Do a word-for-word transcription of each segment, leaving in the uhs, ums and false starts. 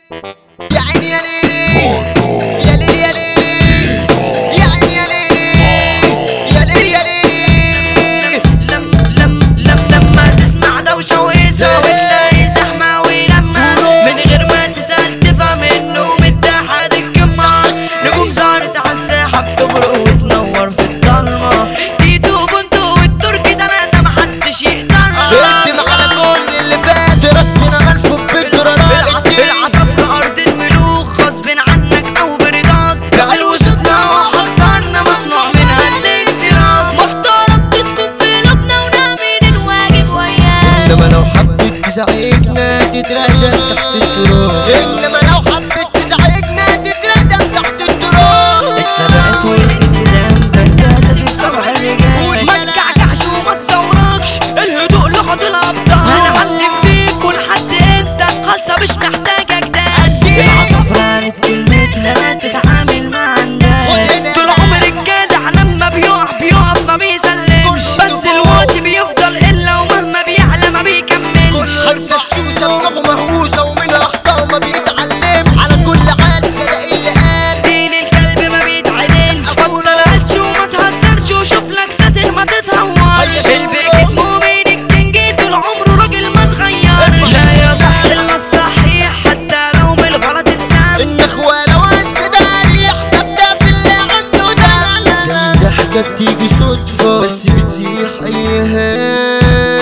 يا عيني يا ليل يا ليل يا ليل يا عيني يا ليل يا ليل يا ليل. لم لم لم لما تسمع دوشة وهيصة وتلاقي زحمة ولما من غير ما تسأل تفهم انه متحد الكمان. نجوم ظهرت عالساحة بتبرق وتنور في الضلمة. تيتو بنتو والتركي تلاتة محدش يقدرها. اكتم على كل اللي فات راسنا ملفوف بالدولارات. العصافرة أرض الملوك غصب عنك أو برضاك. بعلو صوتنا وحذرنا ممنوع منها الانتراك. محترم تسكن في قلوبنا ونعمل الواجب وياك. انما لو حبيت تزعجنا تتردد تحت التراب. انما لو حبيت تزعجنا تتردد تحت التراب. الثبات والالتزام ده اساسي في طبع الرجال. ما تكعكعش وما تصوركش الهدوء لغة الابطال. هنعلم فيك ولحد انت خالصة مش محتاجة جدال. العصافرة قالت كلمتها تتعامل مع الناس. طول عمر الجدع لما بيقع بيقف ما بيسلمش. بس الوقت بيفضل الا ومهما بيعلى ما بيكملش. حرف السوسة دماغه مهووسة ومن اخطائه ما بيتعلم. على كل حال صدق اللي قال دين الكلب ما بيتعدلش. مطلعتش وما تهزرش وشوف لك ساتر ما تتهورش. البيت مؤمن الكينج طول عمره راجل ما اتغيرش. لا يا صح الا الصحيح حتى لو بالغلط اتسام. النخوة لو السدار يحسب ده في اللي عنده ده. زي ضحكة بتيجي صدفة بس بتزيح ايام.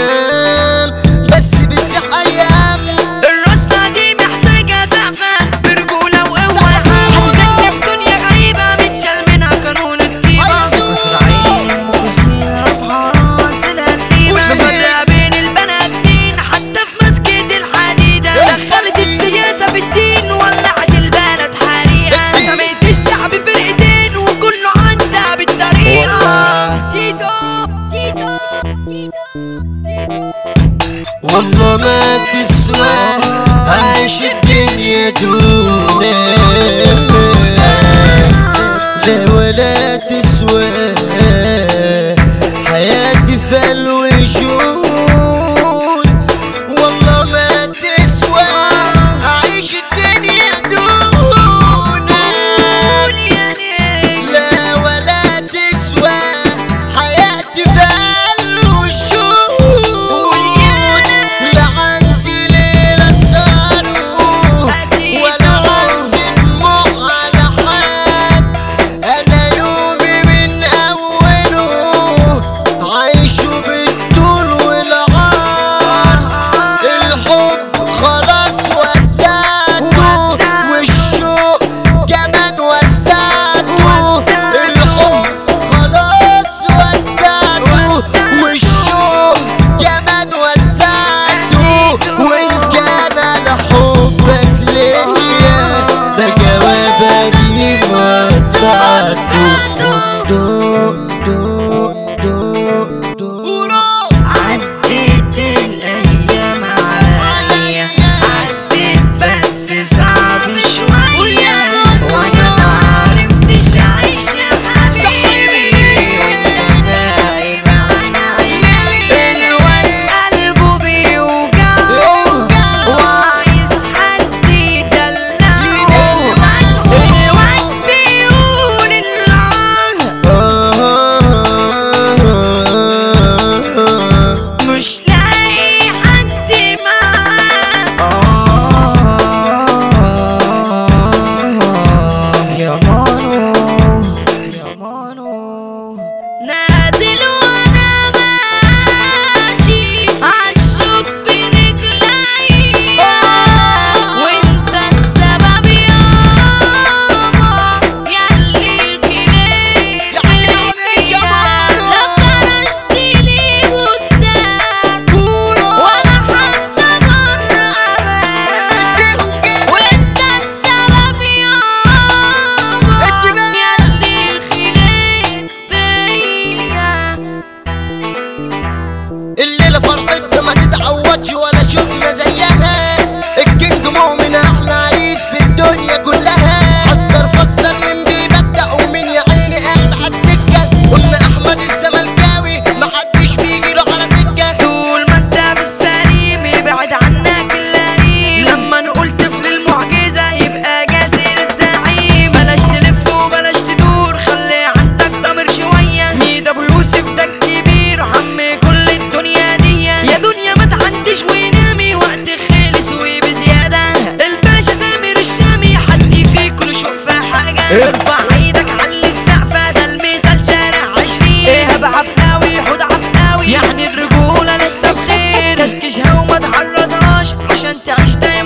بس بتزيح ايام. الرصة دي محتاجة زعفة برجولة وقوة. حاسس ان الدنيا غريبة متشال منها قانون الطيبة. كسر عين مخزين رفع راس القليبة. مفرقة بين البناتين حتى في مسجد الحديدة. دخلت السياسة في الدين ولعت البلد حريقة. سميت الشعب فرقتين وكله عندها بالطريقة. تيتو تيتو والله ما تسوى عايش الدنيا دونك. لا ولا تسوى حياتي فل وجود. والله ما تسوى عايش الدنيا دونك. لا ولا تسوى حياتي فل وجود. لا عندي ليلة صاروا ولا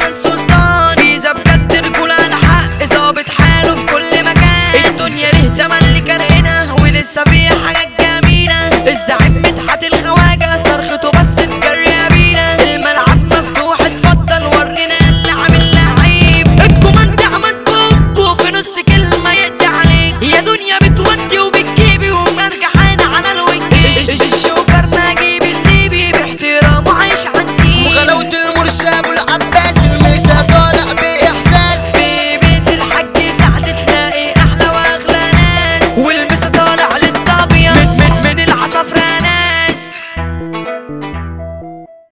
دايما سلطان، بيزا بجد رجولة على حق، ظابط حاله في كل مكان. الدنيا ليه تملي كارهنا ولسه فيها حاجات جميلة. الزعيم